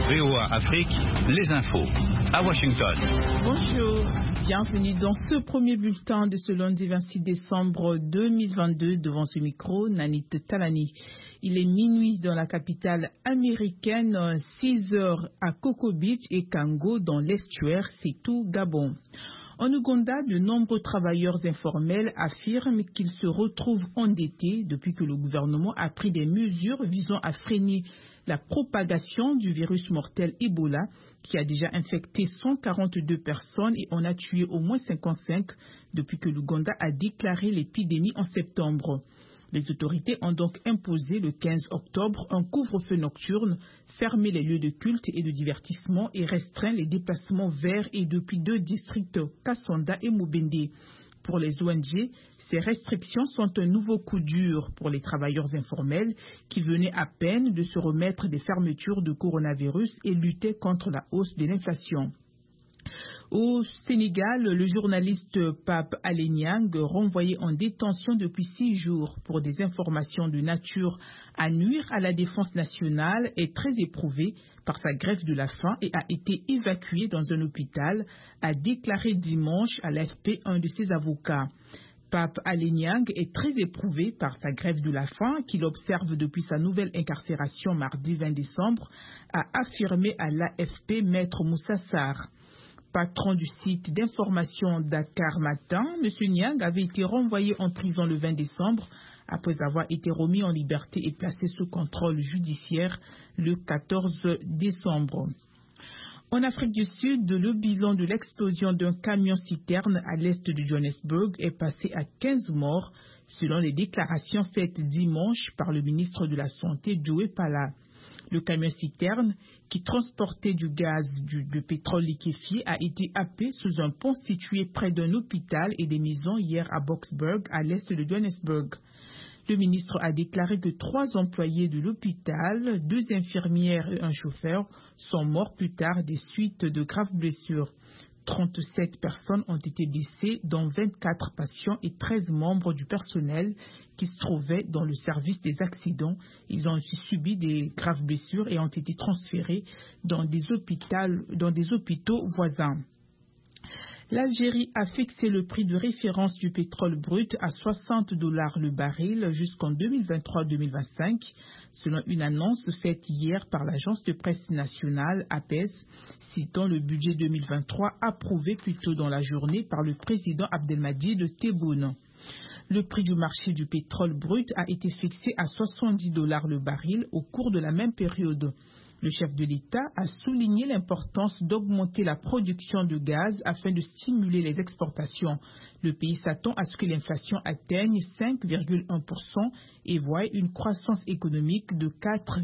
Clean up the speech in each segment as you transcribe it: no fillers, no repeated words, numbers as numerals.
VOA Afrique, les infos. À Washington. Bonjour, bienvenue dans ce premier bulletin de ce lundi 26 décembre 2022. Devant ce micro, Nanit Talani. Il est minuit dans la capitale américaine, 6 heures à Coco Beach et Kango dans l'estuaire, c'est tout Gabon. En Ouganda, de nombreux travailleurs informels affirment qu'ils se retrouvent endettés depuis que le gouvernement a pris des mesures visant à freiner la propagation du virus mortel Ebola qui a déjà infecté 142 personnes et en a tué au moins 55 depuis que l'Ouganda a déclaré l'épidémie en septembre. Les autorités ont donc imposé le 15 octobre un couvre-feu nocturne, fermé les lieux de culte et de divertissement et restreint les déplacements vers et depuis 2 districts, Kassanda et Mubende. Pour les ONG, ces restrictions sont un nouveau coup dur pour les travailleurs informels qui venaient à peine de se remettre des fermetures de coronavirus et lutter contre la hausse de l'inflation. Au Sénégal, le journaliste Pape Alé Niang, renvoyé en détention depuis 6 jours pour des informations de nature à nuire à la défense nationale, est très éprouvé par sa grève de la faim et a été évacué dans un hôpital, a déclaré dimanche à l'AFP un de ses avocats. Pape Alé Niang est très éprouvé par sa grève de la faim qu'il observe depuis sa nouvelle incarcération mardi 20 décembre, a affirmé à l'AFP Maître Moussa Sarr. Patron du site d'information Dakar Matin, M. Niang avait été renvoyé en prison le 20 décembre après avoir été remis en liberté et placé sous contrôle judiciaire le 14 décembre. En Afrique du Sud, le bilan de l'explosion d'un camion-citerne à l'est de Johannesburg est passé à 15 morts, selon les déclarations faites dimanche par le ministre de la Santé, Joe Pala. Le camion-citerne, qui transportait du gaz de pétrole liquéfié, a été happé sous un pont situé près d'un hôpital et des maisons hier à Boksburg, à l'est de Johannesburg. Le ministre a déclaré que 3 employés de l'hôpital, 2 infirmières et un chauffeur, sont morts plus tard des suites de graves blessures. 37 personnes ont été blessées, dont 24 patients et 13 membres du personnel qui se trouvaient dans le service des accidents. Ils ont aussi subi des graves blessures et ont été transférés dans des hôpitaux voisins. L'Algérie a fixé le prix de référence du pétrole brut à $60 le baril jusqu'en 2023-2025, selon une annonce faite hier par l'agence de presse nationale APES, citant le budget 2023 approuvé plus tôt dans la journée par le président Abdelmadjid Tebboune. Le prix du marché du pétrole brut a été fixé à $70 le baril au cours de la même période. Le chef de l'État a souligné l'importance d'augmenter la production de gaz afin de stimuler les exportations. Le pays s'attend à ce que l'inflation atteigne 5,1% et voit une croissance économique de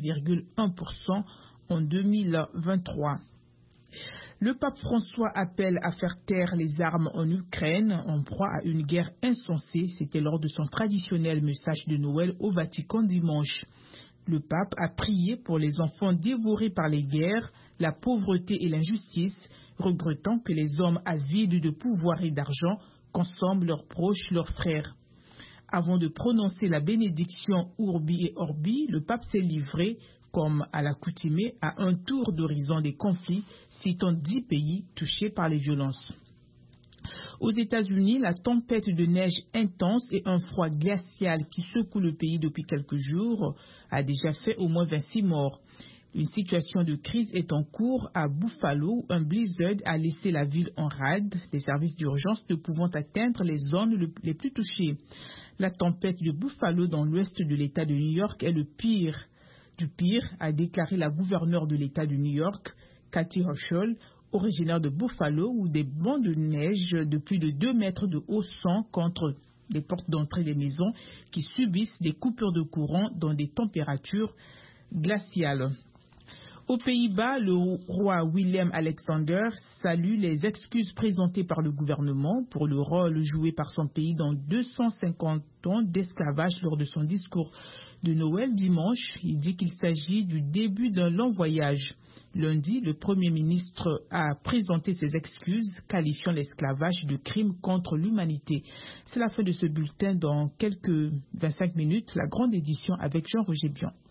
4,1% en 2023. Le pape François appelle à faire taire les armes en Ukraine en proie à une guerre insensée. C'était lors de son traditionnel message de Noël au Vatican dimanche. Le pape a prié pour les enfants dévorés par les guerres, la pauvreté et l'injustice, regrettant que les hommes avides de pouvoir et d'argent consomment leurs proches, leurs frères. Avant de prononcer la bénédiction Urbi et Orbi, le pape s'est livré, comme à l'accoutumée, à un tour d'horizon des conflits, citant 10 pays touchés par les violences. Aux États-Unis, la tempête de neige intense et un froid glacial qui secoue le pays depuis quelques jours a déjà fait au moins 26 morts. Une situation de crise est en cours à Buffalo où un blizzard a laissé la ville en rade, les services d'urgence ne pouvant atteindre les zones les plus touchées. La tempête de Buffalo dans l'ouest de l'État de New York est le pire du pire, a déclaré la gouverneure de l'État de New York, Kathy Hochul, originaire de Buffalo, où des bancs de neige de plus de 2 mètres de haut sont contre les portes d'entrée des maisons qui subissent des coupures de courant dans des températures glaciales. Aux Pays-Bas, le roi Willem Alexander salue les excuses présentées par le gouvernement pour le rôle joué par son pays dans 250 ans d'esclavage lors de son discours de Noël dimanche. Il dit qu'il s'agit du début d'un long voyage. Lundi, le Premier ministre a présenté ses excuses, qualifiant l'esclavage de crime contre l'humanité. C'est la fin de ce bulletin. Dans quelques 25 minutes, la grande édition avec Jean-Roger Bion.